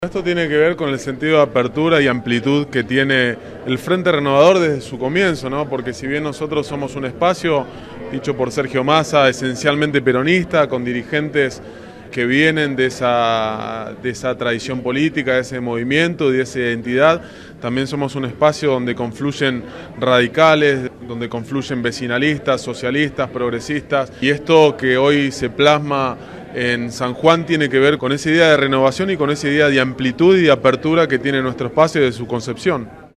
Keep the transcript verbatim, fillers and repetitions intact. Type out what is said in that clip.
Esto tiene que ver con el sentido de apertura y amplitud que tiene el Frente Renovador desde su comienzo, ¿no? Porque si bien nosotros somos un espacio, dicho por Sergio Massa, esencialmente peronista, con dirigentes que vienen de esa, de esa tradición política, de ese movimiento, de esa identidad, también somos un espacio donde confluyen radicales, donde confluyen vecinalistas, socialistas, progresistas, y esto que hoy se plasma en San Juan tiene que ver con esa idea de renovación y con esa idea de amplitud y de apertura que tiene nuestro espacio desde su concepción.